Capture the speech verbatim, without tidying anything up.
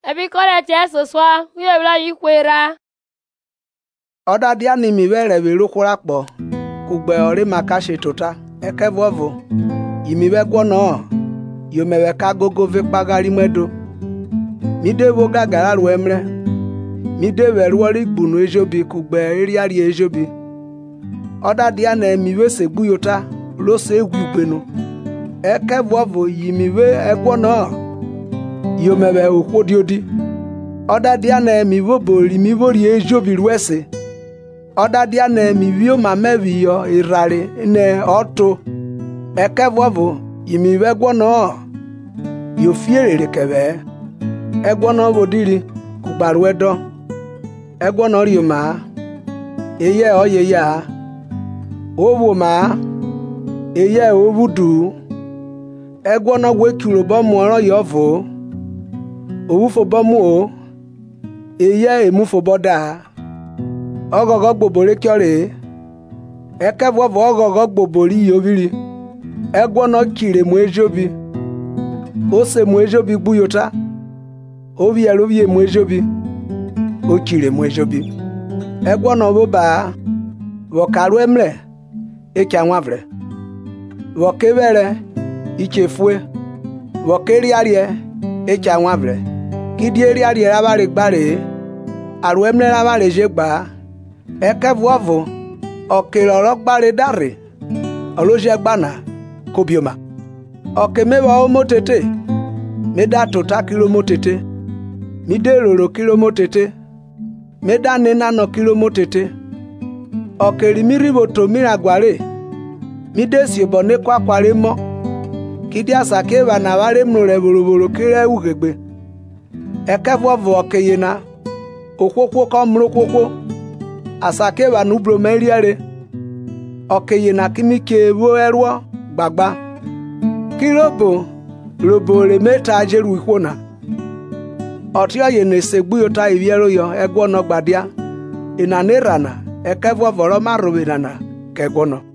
ebikore chesoswa uyebla yikwera oda diani mi were we rokura po kugbe ore makashe tota ekevovo imiwe gwono yomewe ka gogo ve pagari medo midewo gagara ru emre midewe ruori gbunu ejobi kugbe eriari ejobi oda diana miwe segbuyota lose egwugbenu ekevovo yimiwe egwono yomewe okwodiodi oda diana miwo bori miwori ejobi ruese oda diana miwio mamewi yo irare ne oto ekevovo yimiwe gwono yo fierere kebe egwono bodiri kugbaru edo egwono rioma eye oye ya owo ma eye owudu egwono gwekuro bomu oro yovo owufo bomu o eye emufo boda ogogo gbobore kyore ekevovo ogogo gbobori yobiri egwono kire mu ejobi ose mu ejobi gbuyota obi erobi mu ejobi o kire mu ejobi egwono boba vokaru emre echa nwavre vokevere ichefue vokeriarie echa nwavre kidieriarie rabare gbare aru emre rabare jegba ekevovo okiroro gbare dare oloje gbana kobioma okemewa omotete meda tota kilomotete mideroro kilomotete meda nenano kilomotete okerimiribo to miragware midesi bone kwakware mo kidiasa keba na ware mnure boroboro kire ugegbe ekevovo okeyena okwokwo komro kwokwo asakeba nubro meriare okeyena kimike wo erwo gbagba kirobo robore meta jeru ikwona otio ye nesegbuyota iviero yo egwono gbadia inanirana ekevovo ro marubinana kegwono